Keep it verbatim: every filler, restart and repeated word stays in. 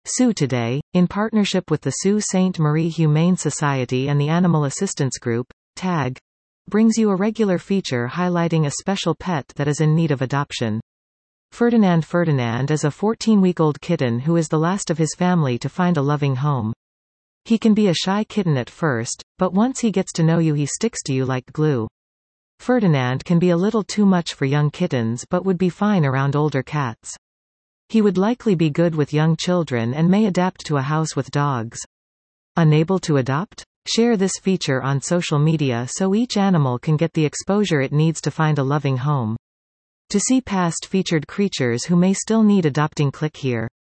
Sue Today, in partnership with the Sault Ste. Marie Humane Society and the Animal Assistance Group, TAG, brings you a regular feature highlighting a special pet that is in need of adoption. Ferdinand Ferdinand is a fourteen-week-old kitten who is the last of his family to find a loving home. He can be a shy kitten at first, but once he gets to know you he sticks to you like glue. Ferdinand can be a little too much for young kittens but would be fine around older cats. He would likely be good with young children and may adapt to a house with dogs. Unable to adopt? Share this feature on social media so each animal can get the exposure it needs to find a loving home. To see past featured creatures who may still need adopting, click here.